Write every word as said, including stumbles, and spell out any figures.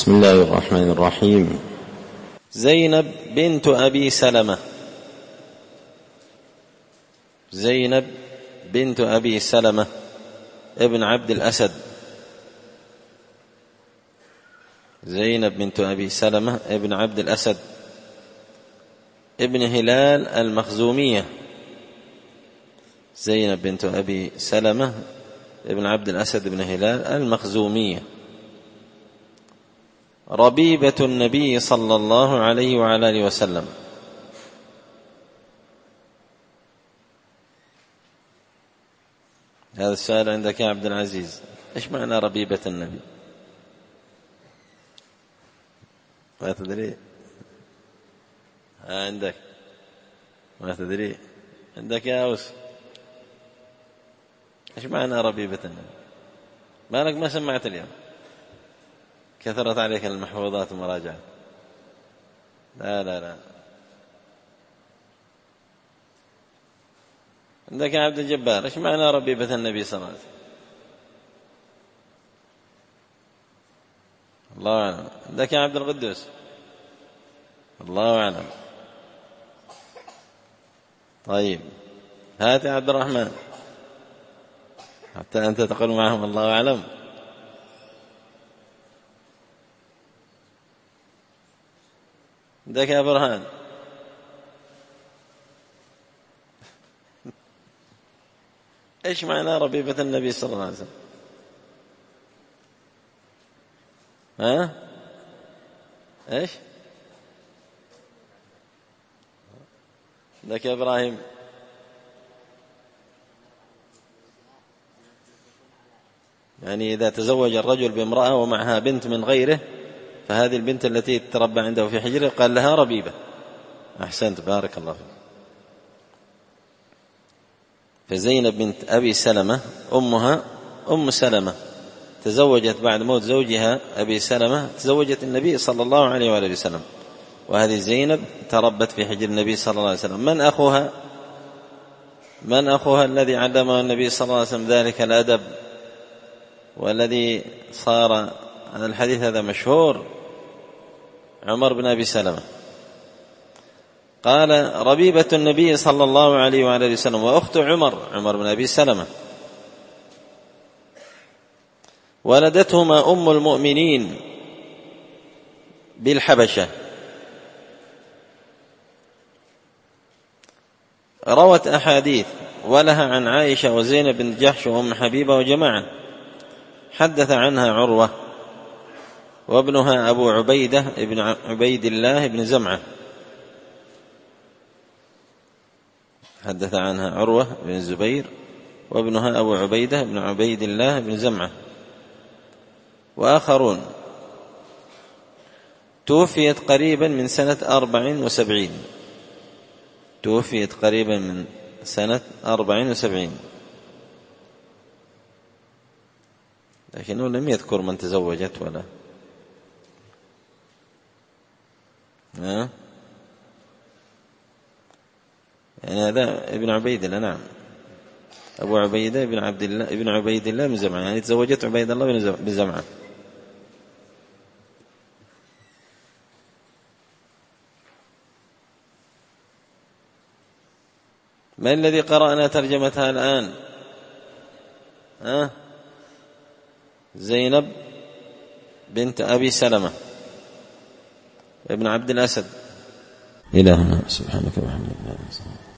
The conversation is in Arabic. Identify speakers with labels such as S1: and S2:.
S1: بسم الله الرحمن الرحيم. زينب بنت أبي سلمة زينب بنت أبي سلمة ابن عبد الأسد زينب بنت أبي سلمة ابن عبد الأسد ابن هلال المخزومية. زينب بنت أبي سلمة ابن عبد الأسد ابن هلال المخزومية، ربيبة النبي صلى الله عليه وعلى آله وسلم. هذا السؤال عندك يا عبد العزيز، إيش معنى ربيبة النبي؟ ما تدري؟ ها عندك ما تدري؟ عندك يا أوس، إيش معنى ربيبة النبي؟ مالك ما سمعت اليوم؟ كثرت عليك المحفوظات والمراجعات. لا لا لا عندك يا عبد الجبار، إيش معنى ربيبة النبي صلى الله عليه وسلم؟ الله أعلم. عندك يا عبد القدوس؟ الله أعلم. طيب هات يا عبد الرحمن حتى أنت تقول معهم الله أعلم. عندك يا برهان؟ إيش معنى ربيبة النبي صلى الله عليه وسلم؟ ها؟ إيش؟ عندك يا إبراهيم؟ يعني إذا تزوج الرجل بامرأة ومعها بنت من غيره، فهذه البنت التي تربى عنده في حجره قال لها ربيبة. أحسنت، بارك الله فيك. فزينب بنت أبي سلمة أمها أم سلمة، تزوجت بعد موت زوجها أبي سلمة، تزوجت النبي صلى الله عليه وآله وسلم، وهذه زينب تربت في حجر النبي صلى الله عليه وسلم. من أخوها؟ من أخوها الذي علمه النبي صلى الله عليه وسلم ذلك الأدب، والذي صار هذا الحديث هذا مشهور؟ عمر بن أبي سلمة. قال ربيبة النبي صلى الله عليه وعلى آله وسلم وأخت عمر عمر بن أبي سلمة، ولدتهما أم المؤمنين بالحبشة. روت أحاديث ولها عن عائشة وزينب بن جحش وأم حبيبة وجماعة. حدث عنها عروة وابنها أبو عبيدة ابن عبيد الله بن زمعة. حدث عنها عروة بن الزبير وابنها أبو عبيدة بن عبيد الله بن زمعة وآخرون. توفيت قريبا من سنة أربع وسبعين توفيت قريبا من سنة أربع وسبعين، لكنه لم يذكر من تزوجت ولا ها؟ يعني هذا ابن عبيد الله، نعم، أبو عبيدة ابن عبد الله ابن عبيد الله بن زمعة، يعني تزوجت عبيد الله بن زمعة. من الذي قرأنا ترجمتها الآن؟ ها؟ زينب بنت أبي سلمة ابن عبد الأسد. إلهنا سبحانك وبحمدك.